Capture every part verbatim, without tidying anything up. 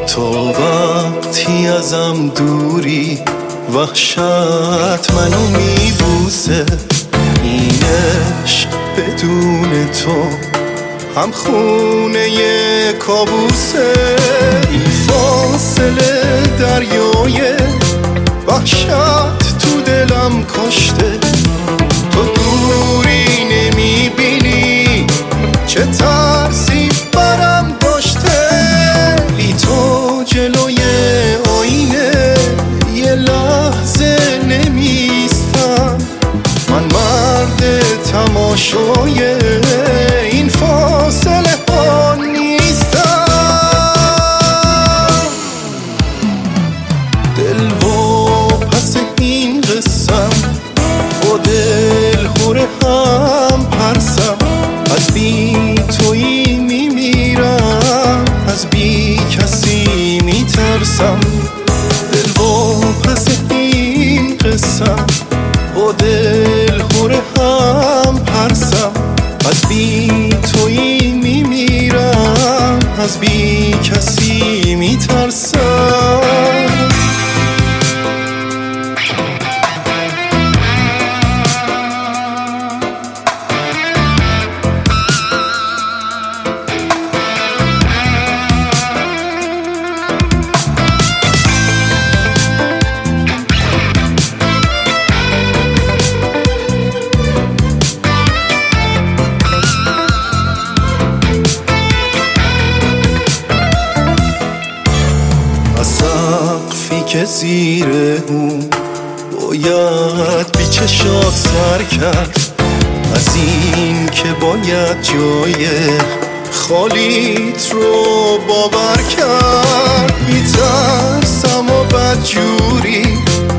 تو وقتی ازم دوری وحشت منو میبوسه. این عشق بدون تو هم خونه ی کابوسه. این فاصله دریای وحشت تو دلم کشته. تو دوری نمیبینی چه ترسی برم داشته. ای تو جلوی آینه یه لحظه نمیستم. من مرد تماشای این فاصله ها نیستم. دل و پس این قسم با دل خوره هم پرسم. از بی تویی میمیرم، از بی کسی میترسم. دل و پس این قسم با دل خوره هم پرسم. از بی تویی میمیرم، از بی کسی میترسم. سقفی که زیر اون باید بی چشات سر کرد. از این که باید جای خالیت رو باور کرد. میترسم و بدجوری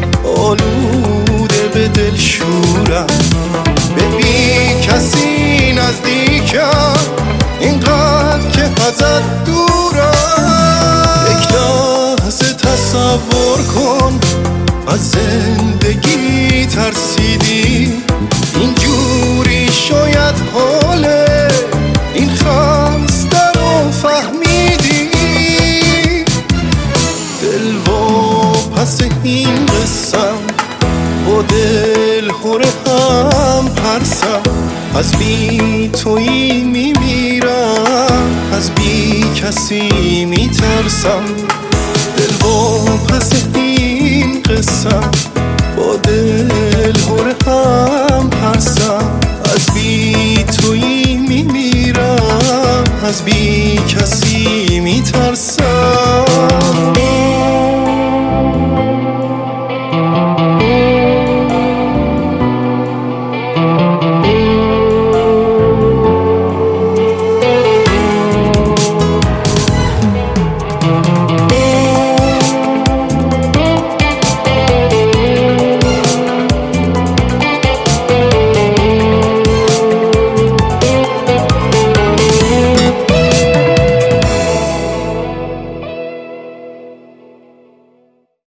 آلوده به دل شورم. به بی کسی نزدیکم اینقدر که ازت دورم. تصور کن از زندگی ترسیدی. اینجوری شاید حاله این خسته رو فهمیدی. دل و پس این قسم با دل خوره هم پرسم. از بی تویی میمیرم، از بی کسی میترسم. دل و پس این قسم با دل هره هم پرسم. از بی تویی میمیرم، از بی کسی میترسم.